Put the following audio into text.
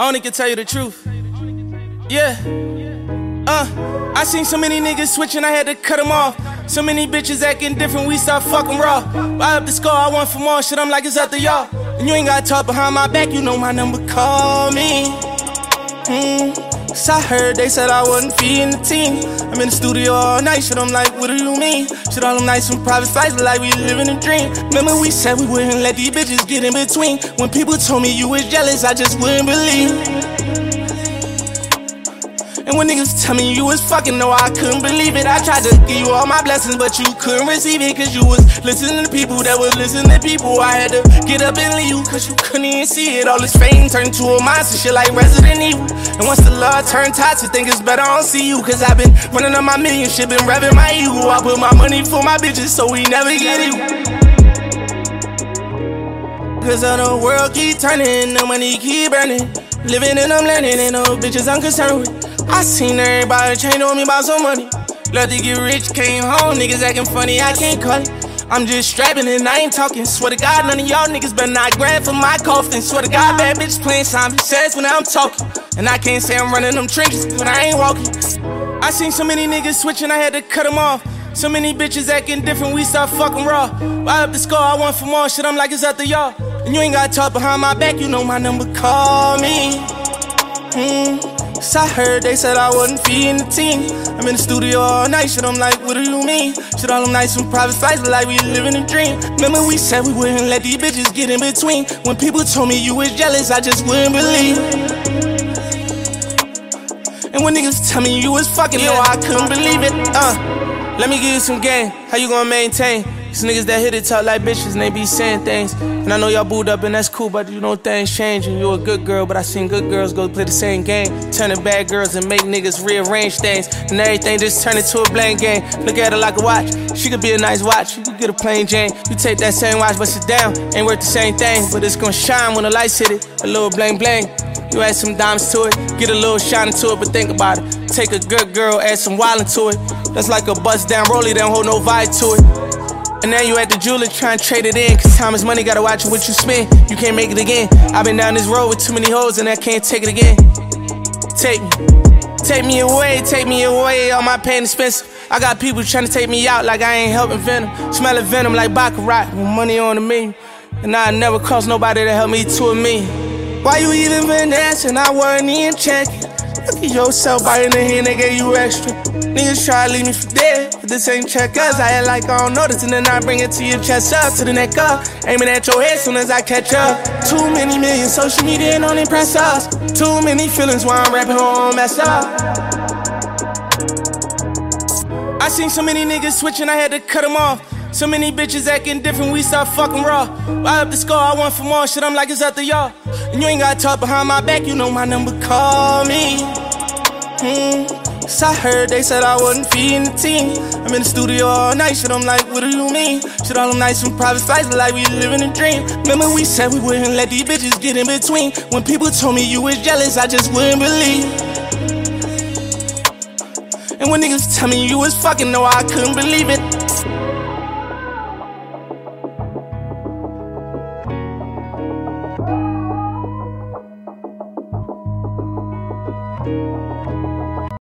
I only can tell you the truth. Yeah. I seen so many niggas switching, I had to cut them off. So many bitches acting different, we start fucking raw. Buy up the score, I want for more shit, I'm like it's up to y'all. And you ain't gotta talk behind my back, you know my number, call me. So I heard they said I wasn't feeding the team. I'm in the studio all night, shit, I'm like, what do you mean? Shit, all them nights from private flights, like we living a dream. Remember we said we wouldn't let these bitches get in between. When people told me you was jealous, I just wouldn't believe. And when niggas tell me you was fucking, no, I couldn't believe it. I tried to give you all my blessings, but you couldn't receive it. Cause you was listening to people that was listening to people. I had to get up and leave you, cause you couldn't even see it. All this fame turned to a monster, shit like Resident Evil. And once the love turned toxic, think it's better I don't see you. Cause I've been running on my million shit, been revving my ego. I put my money for my bitches, so we never get you. Cause the world keep turning, the money keep burning. Living and I'm learning, and no bitches I'm concerned with. I seen everybody change on me about some money. Love to get rich, came home, niggas acting funny, I can't cut it. I'm just strapping and I ain't talking. Swear to God, none of y'all niggas better not grab for my coffin. Swear to God, bad bitches playing Simon Says when I'm talking. And I can't say I'm running them trenches when I ain't walking. I seen so many niggas switching, I had to cut them off. So many bitches acting different, we start fucking raw. Buy up the score, I want for more shit, I'm like it's up to y'all. And you ain't gotta talk behind my back, you know my number, call me. So I heard they said I wasn't feeding the team. I'm in the studio all night, shit, I'm like, what do you mean? Shit, all them nights from private flights, like we living a dream. Remember we said we wouldn't let these bitches get in between. When people told me you was jealous, I just wouldn't believe. And when niggas tell me you was fucking, no, I couldn't believe it. Let me give you some game, how you gonna maintain? These niggas that hit it talk like bitches and they be saying things. And I know y'all booed up and that's cool, but you know things changing. You a good girl, but I seen good girls go play the same game. Turning bad girls and make niggas rearrange things. And everything just turn into a blame game. Look at her like a watch, she could be a nice watch. You could get a plain Jane. You take that same watch, bust it down, ain't worth the same thing. But it's gonna shine when the lights hit it, a little bling bling. You add some diamonds to it, get a little shine into it, but think about it. Take a good girl, add some wildin' to it. That's like a bust down rollie, don't hold no vibe to it. And now you at the jeweler trying to trade it in. Cause time is money, gotta watch what you spend. You can't make it again. I've been down this road with too many hoes and I can't take it again. Take me away, all my pain expensive. I got people trying to take me out like I ain't helping Venom. Smelling venom like Baccarat, with money on the menu. And I never crossed nobody to help me to a million. Why you even been asking? I wasn't even checking. Look at yourself out in the hand, they gave you extra. Niggas try to leave me for dead, but this ain't checkers. I act like I don't notice, and then I bring it to your chest up, to the neck up, aiming at your head soon as I catch up. Too many million social media don't impress us. Too many feelings while I'm rapping on mess up. I seen so many niggas switching, I had to cut them off. So many bitches acting different, we start fucking raw. Buy up the score, I want for more shit, I'm like it's up to y'all. And you ain't gotta talk behind my back, you know my number, call me. So I heard they said I wasn't feeding the team. I'm in the studio all night, shit, I'm like, what do you mean? Shit, all them nights from private flights, like we living a dream. Remember we said we wouldn't let these bitches get in between. When people told me you was jealous, I just wouldn't believe. And when niggas tell me you was fucking, no, I couldn't believe it.